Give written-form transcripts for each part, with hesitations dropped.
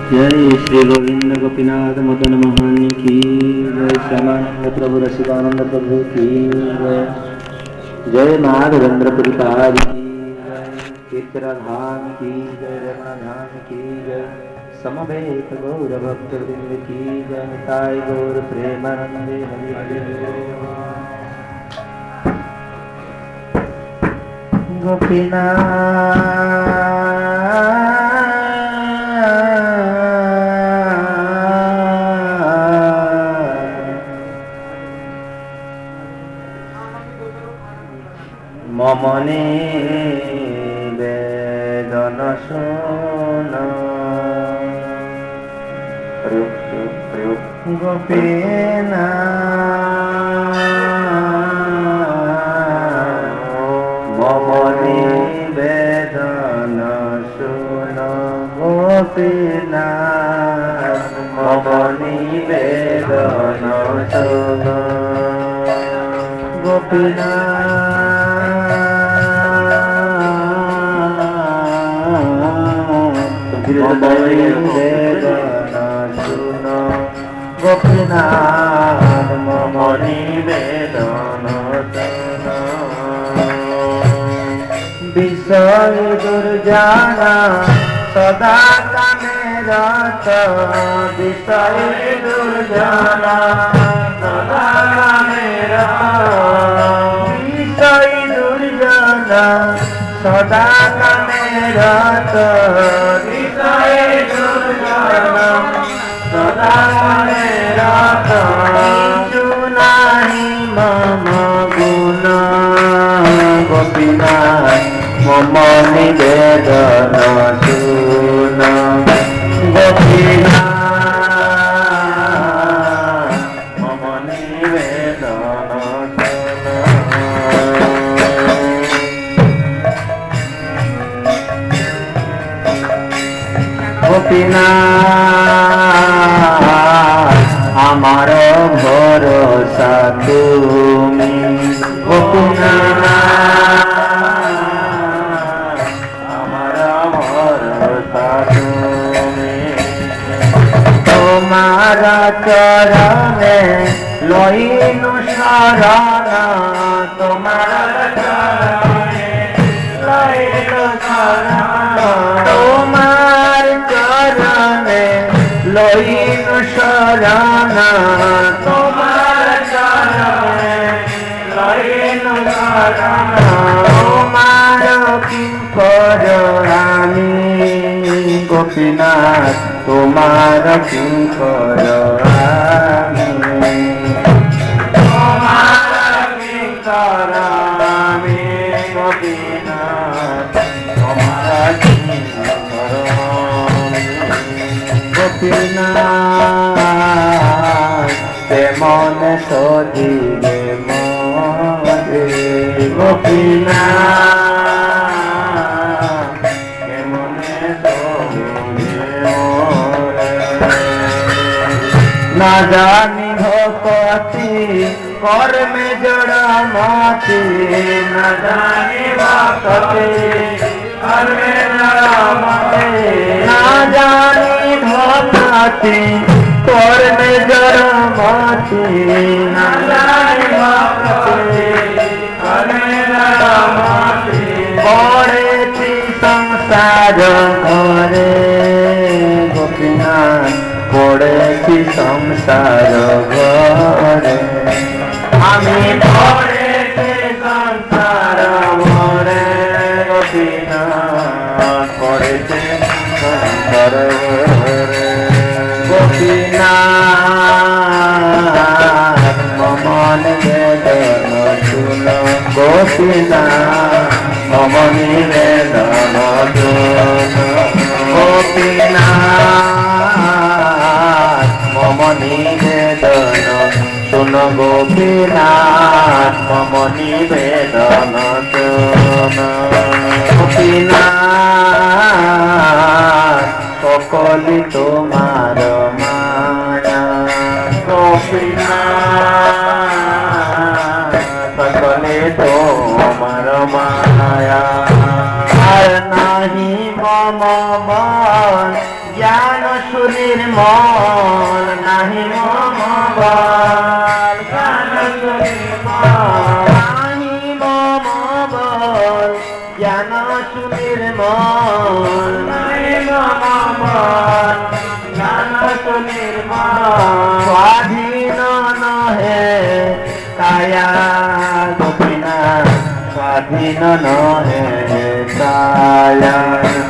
जय श्री गोविंद गोपीनाथ मदन मोहन की जय, श्यामानंद प्रभु रसिकानंद प्रभु की जय, जय माधवेंद्रपुरी पहाड़ी की जय, तीर्थरा धाम की जय, रमण धाम की जय, समवेत गौर भक्तवृंद की जय, निताय गौर प्रेमानंदे हरि हरि। गोपीनाथ ममने वेदन सुन गोपीनाथ ममने वेदन सुन गोपीनाथ ममने वेदन सुन गोपीनाथ गोपीनाथ ममनि वेदन सुन विषय दुर्जना सदा कामे रत विषय दुर्जना सदा कामे रत विषय दुर्जना सदा कामे रत विषय दुर्जना सदा कामे रत नाही मम गुण गोपीनाथ मम निवेदन सुन गोपीनाथ मम निवेदन गोपीनाथ आमार भरोसा तुमी गोपीनाथ आमार भरोसा तुमी तुम्हार चरणे लइनु शरण तुम्हार चरणे लइनु शरण तुम्हार चरणे लइनु शरण तुम्हार चरणे लइनु शरण तुम्हार किंकर आमी गोपीनाथ तुम्हार किंकर आमी तुम्हार किंकर आमी गोपीनाथ तुम्हार किंकर गोपीनाथ ते मन सजिले मोरे गोपीनाथ ते मन सजिले मोरे ना जानी भक्ति कर में जड़ा माती ना जानी भक्ति कर में जड़ा माती ना जानी भक्ति कर में जड़ा माती ना जानी भक्ति कर में जड़ा माती बड़े थी संसार घरे गोपीनाथ बड़े थी संसार घरे आमी बड़े थी संसार घरे गोपीनाथ बड़े थी संसार घरे गोपीनाथ मम निवेदन सुन गोपीनाथ मम निवेदन सुन गोपीनाथ मम निवेदन सुन गोपीनाथ मम निवेदन सुन गोपीनाथ सकली तुम्हार माया गोपीनाथ सकली तुम्हार माया আর নাহি মম মন জ্ঞান সুনির্মল নাহি মম বল জ্ঞান সুনির্মল নাহি মম বল জ্ঞান সুনির্মল নাহি মম বল জ্ঞান সুনির্মল স্বাধীন নহে কায়া গোপীনাথ স্বাধীন নহে কায়া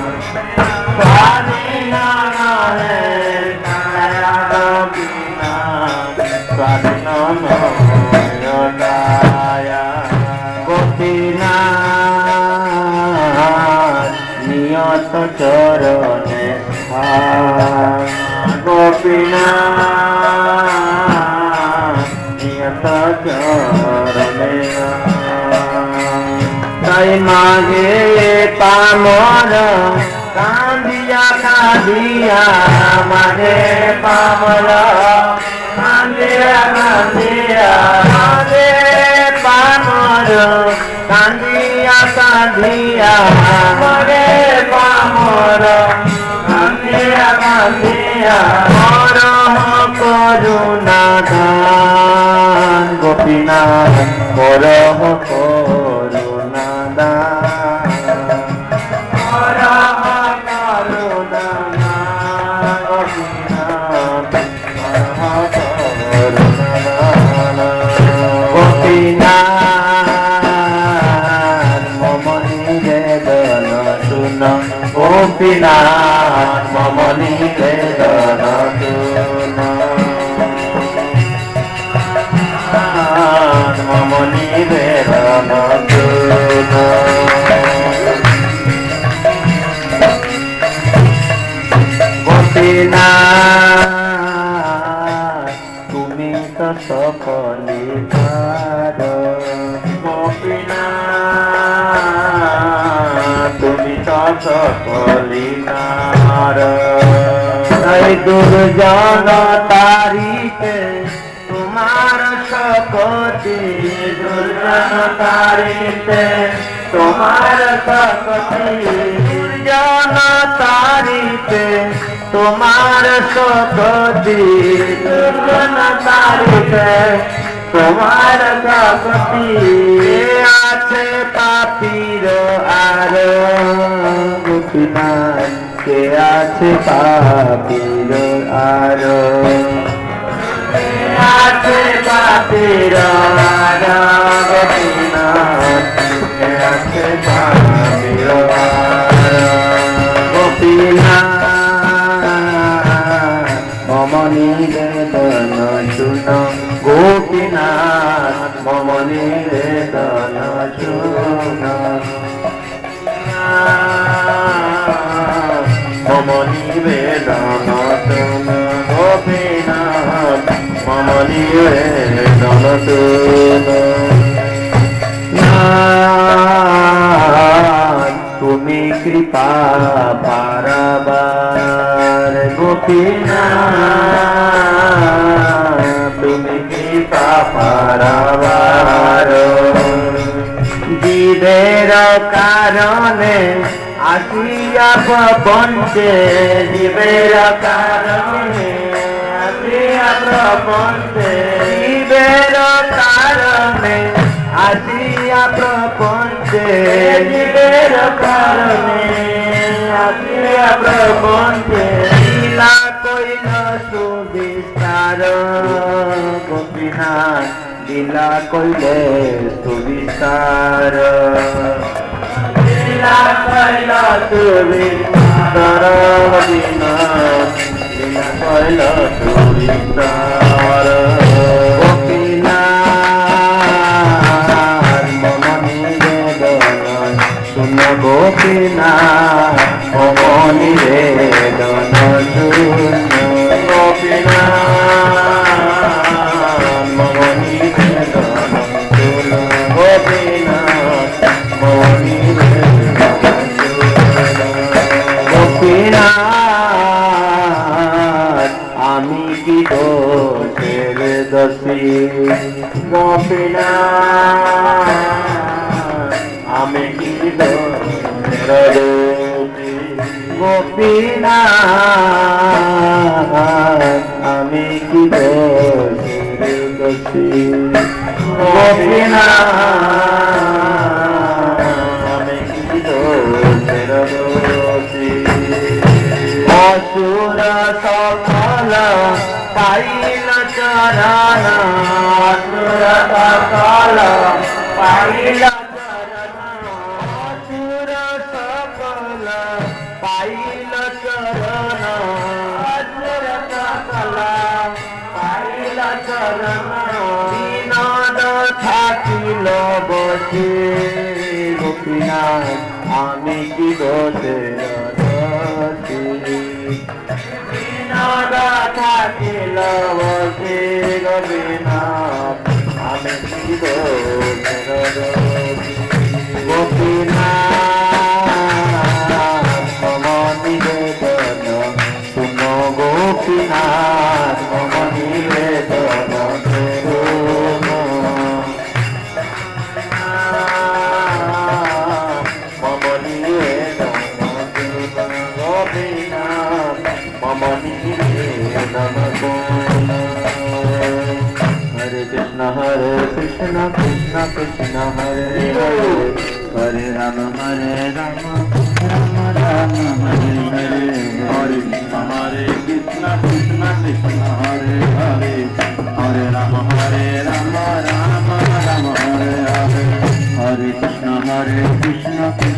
স্বাধীন নহে কায়া গোপীনাথ স্বাধীন নহে কায়া গোপীনাথ নিয়ত চরণে গোপীনাথ নিয়ত চরণে তাই মাগে পামর কান্দিয়া কাঁদিয়া মাগে পামর কান্দিয়া কাঁদিয়া মাগে পামর কান্দিয়া কাঁদিয়া মাগে পামর কান্দিয়া কাঁদিয়া মরহ করুণা দান গোপীনাথ মরহ করুণা দান মরহ করুণা দান গোপীনাথ মরহ করুণা দান গোপীনাথ মম নিবেদন শুন গোপীনাথ মম নিবেদন শুন মম নিবেদন শুন গোপীনাথ তুমি তো সকলি পার গোপীনাথ তুমি তো সকলি পার তাই দুর্জন তারিতে তোমার শকতি দুর্জন তারিতে তোমার শকতি দুর্জন তারিতে তোমার শকতি দুর্জন তারিতে তোমার শকতি আছে পাপীর আর গোপীনাথ কে আছে পাপীর আর আছে পাপীর আর গোপীনাথ কে আছে পাপীর আর গোপীনাথ মম নিবেদন শুন গোপীনাথ মম নিবেদন শুন মম নিবেদন শুন গোপীনাথ মম নিবেদন শুন তুমি কৃপা পারাবার গোপীনাথ তুমি কৃপা পারাবার জীবের কারণে আসিয়া প্রপঞ্চে জীবের কারণে আসিয়া প্রপঞ্চে জীবের কারণে আসিয়া প্রপঞ্চে জীবের কারণে আসিয়া প্রপঞ্চে লীলা কইল সুবিস্তার গোপীনাথ লীলা কইলে সুবিস্তার লীলা কইল সুবিস্তার গোপীনাথ লীলা কইল সুবিস্তার গোপীনাথ মম নিবেদন শুন গোপীনাথ মম নিবেদন শুন গোপীনাথ মম নিবেদন শুন গোপীনাথ মম নিবেদন শুন গোপীনাথ আমি কি দোষের असुर सकल पाइल चरण असुर सकल पाइल असुर सकल पाइल चरण असुर सकल पाइल चरण विनोद থাকিল বসে গোপীনাথ আমি কি দোষে বিনোদ থাকিল বসে গোপীনাথ আমি কি দোষে গোপীনাথ মম নিবেদন শুন গোপীনাথ মম নিবেদন Hare Krishna Krishna Krishna Hare Hare Hare Rama Rama Rama Hare Hare Hare Krishna Krishna Krishna Hare Hare Hare Rama Rama Rama Hare Hare Hare Krishna Krishna